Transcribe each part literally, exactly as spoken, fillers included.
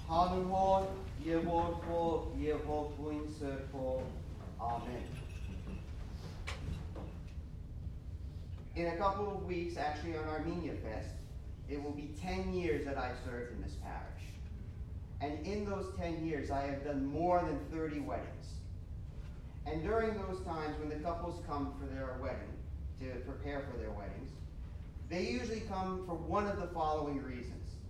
하늘원 예보고 예보부인서고 Amen. In a couple of weeks, actually on Armenia Fest, it will be ten years that I've served in this parish. And in those ten years, I have done more than thirty weddings. And during those times when the couples come for their wedding, to prepare for their weddings, they usually come for one of the following reasons.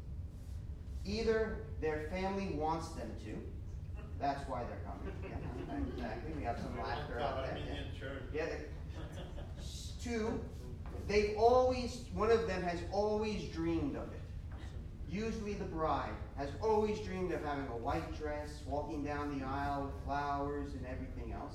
Either their family wants them to, that's why they're coming. Yeah, exactly. We have some laughter out there. Yeah. Yeah. Two, they've always, one of them has always dreamed of it. Usually the bride has always dreamed of having a white dress, walking down the aisle with flowers and everything else.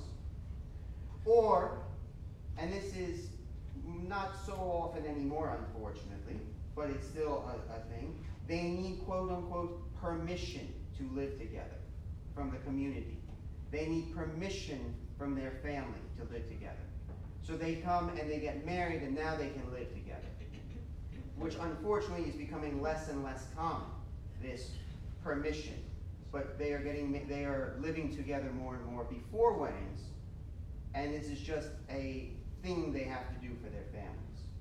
Or, and this is not so often anymore, unfortunately, but it's still a, a thing, they need, quote-unquote, permission to live together from the community. They need permission from their family to live together. So they come and they get married, and now they can live together, which unfortunately is becoming less and less common, this permission. But they are getting, they are living together more and more before weddings, and this is just a thing they have to do for their families.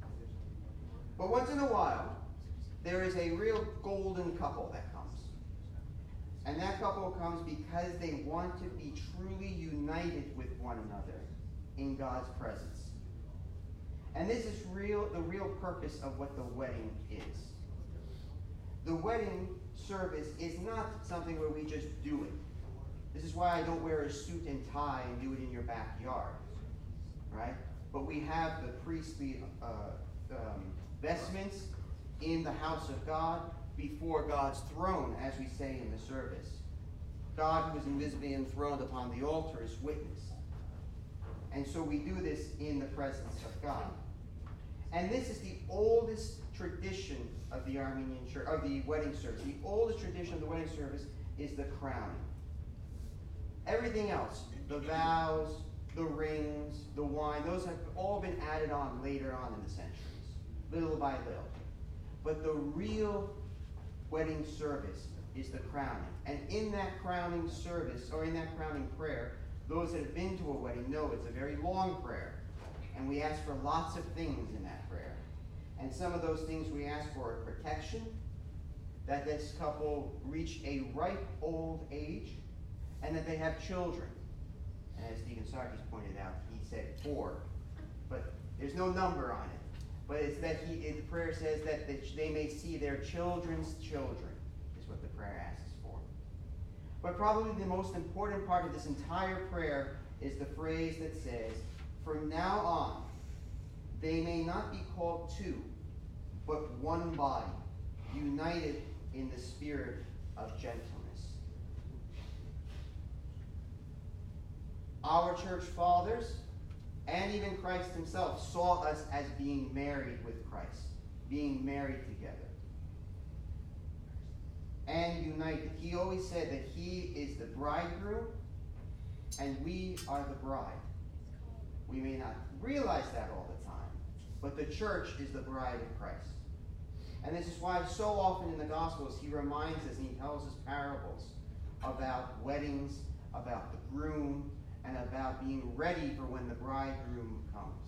But once in a while, there is a real golden couple that comes. And that couple comes because they want to be truly united with one another in God's presence. And this is real, the real purpose of what the wedding is. The wedding service is not something where we just do it. This is why I don't wear a suit and tie and do it in your backyard, right? But we have the priestly uh, um, vestments in the house of God before God's throne, as we say in the service. God, who is invisibly enthroned upon the altar, is witness. And so we do this in the presence of God. And this is the oldest tradition of the Armenian church, of the wedding service. The oldest tradition of the wedding service is the crowning. Everything else, the vows, the rings, the wine, those have all been added on later on in the centuries, little by little. But the real wedding service is the crowning. And in that crowning service, or in that crowning prayer, those that have been to a wedding know it's a very long prayer. And we ask for lots of things in that prayer. And some of those things we ask for are protection, that this couple reach a ripe old age, and that they have children. And as Deacon Sarkis pointed out, he said four. But there's no number on it. But it's that he, it, the prayer says that they may see their children's children, is what the prayer asks for. But probably the most important part of this entire prayer is the phrase that says, from now on, they may not be called two, but one body, united in the spirit of gentleness. Our church fathers, and even Christ himself, saw us as being married with Christ, being married together, and united. He always said that he is the bridegroom, and we are the bride. We may not realize that all the time, but the church is the bride of Christ. And this is why so often in the Gospels he reminds us and he tells us parables about weddings, about the groom, and about being ready for when the bridegroom comes.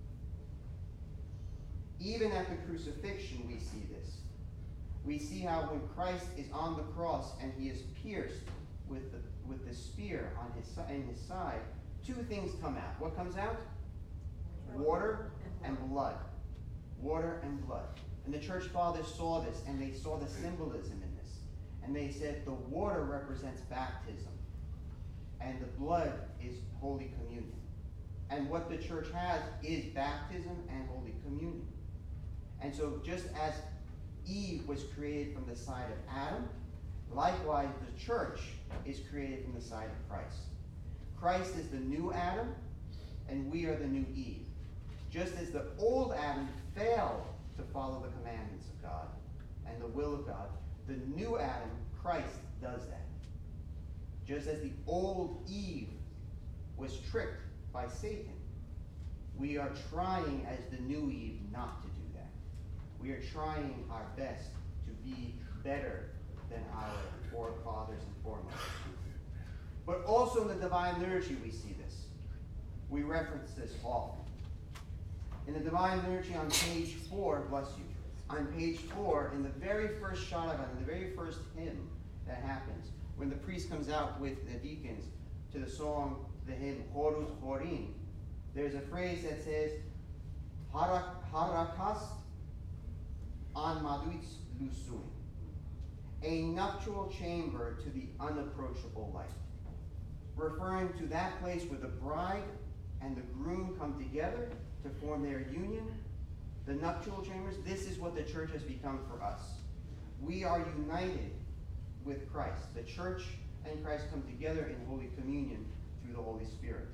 Even at the crucifixion we see this. We see how when Christ is on the cross and he is pierced with the, with the spear on his, in his side, two things come out. What comes out? Water and blood. Water and blood. And the church fathers saw this, and they saw the symbolism in this. And they said the water represents baptism, and the blood is Holy Communion. And what the church has is baptism and Holy Communion. And so just as Eve was created from the side of Adam, likewise the church is created from the side of Christ. Christ is the new Adam, and we are the new Eve. Just as the old Adam failed to follow the commandments of God and the will of God, the new Adam, Christ, does that. Just as the old Eve was tricked by Satan, we are trying as the new Eve not to we are trying our best to be better than our forefathers and foremothers. But also in the Divine Liturgy we see this. We reference this often. In the Divine Liturgy on page four, bless you, on page four, in the very first shadavan, in the very first hymn that happens, when the priest comes out with the deacons to the song, the hymn, Horus Horim, there's a phrase that says, Harakas an maduits lusuin, a nuptial chamber to the unapproachable light, referring to that place where the bride and the groom come together to form their union. The nuptial chambers, this is what the church has become for us. We are united with Christ. The church and Christ come together in Holy Communion through the Holy Spirit.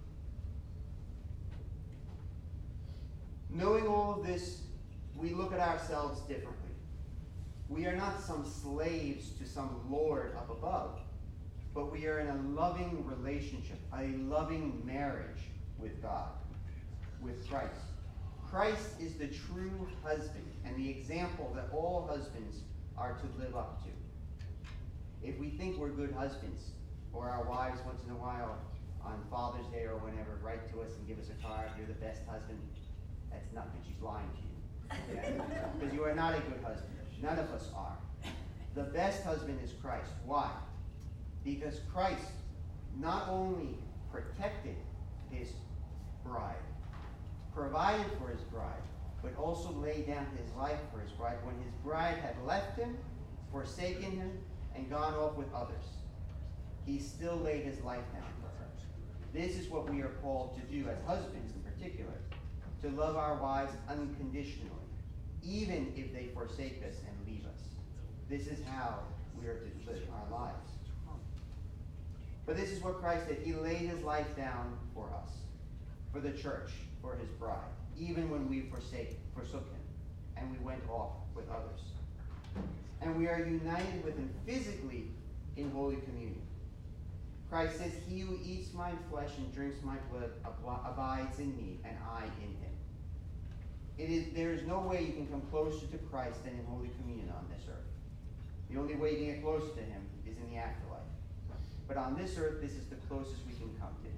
Knowing all of this, we look at ourselves differently. We are not some slaves to some lord up above, but we are in a loving relationship, a loving marriage with God, with Christ. Christ is the true husband and the example that all husbands are to live up to. If we think we're good husbands, or our wives once in a while on Father's Day or whenever write to us and give us a card, you're the best husband, that's nothing. She's lying to you. Okay? Because you are not a good husband. None of us are. The best husband is Christ. Why? Because Christ not only protected his bride, provided for his bride, but also laid down his life for his bride when his bride had left him, forsaken him, and gone off with others. He still laid his life down for her. This is what we are called to do as husbands in particular, to love our wives unconditionally, even if they forsake us and leave us. This is how we are to live our lives. But this is what Christ did. He laid his life down for us, for the church, for his bride, even when we forsake, forsook him and we went off with others. And we are united with him physically in Holy Communion. Christ says, he who eats my flesh and drinks my blood abides in me, and I in him. It is, there is no way you can come closer to Christ than in Holy Communion on this earth. The only way you can get closer to him is in the afterlife. But on this earth, this is the closest we can come to him.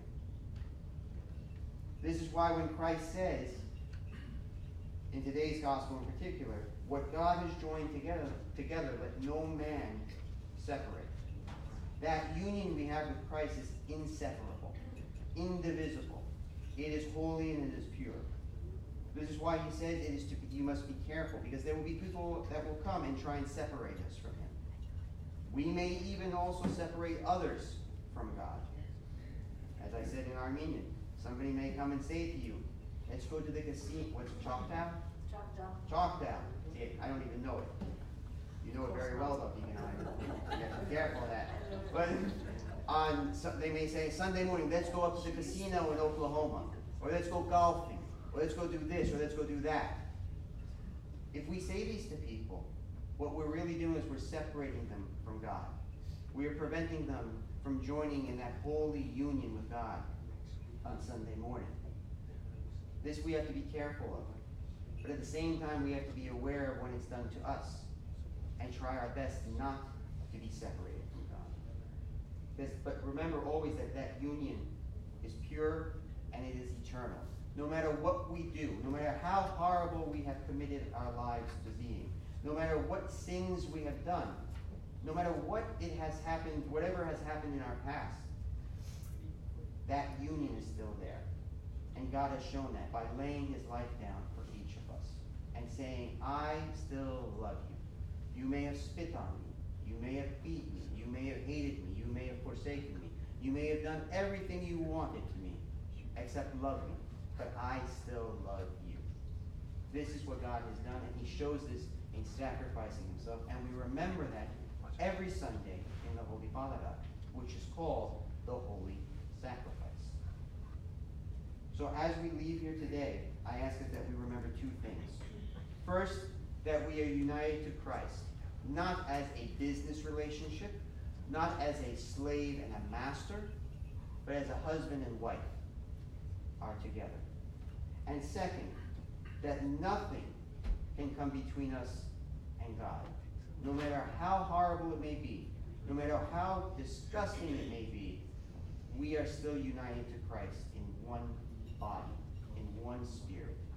This is why when Christ says, in today's gospel in particular, what God has joined together, together let no man separate. That union we have with Christ is inseparable, indivisible. It is holy and it is pure. This is why he says it is to, you must be careful, because there will be people that will come and try and separate us from him. We may even also separate others from God. As I said in Armenian, somebody may come and say to you, let's go to the casino. What's it, Chalktown? Chalktown. Chalktown. See, I don't even know it. You know it very well, though, Deacon I. You have to be careful of that. But on, they may say, Sunday morning, let's go up to the casino in Oklahoma. Or let's go golfing. Or let's go do this, or let's go do that. If we say these to people, what we're really doing is we're separating them from God. We are preventing them from joining in that holy union with God on Sunday morning. This we have to be careful of. But at the same time, we have to be aware of when it's done to us and try our best not to be separated from God. This, but remember always that that union is pure and it is eternal. No matter what we do, no matter how horrible we have committed our lives to being, no matter what sins we have done, no matter what it has happened, whatever has happened in our past, that union is still there. And God has shown that by laying his life down for each of us and saying, I still love you. You may have spit on me. You may have beaten me. You may have hated me. You may have forsaken me. You may have done everything you wanted to me except love me. But I still love you. This is what God has done, and he shows this in sacrificing himself. And we remember that every Sunday in the Holy Father, which is called the Holy Sacrifice. So as we leave here today, I ask us that we remember two things. First, that we are united to Christ, not as a business relationship, not as a slave and a master, but as a husband and wife are together. And second, that nothing can come between us and God. No matter how horrible it may be, no matter how disgusting it may be, we are still united to Christ in one body, in one spirit.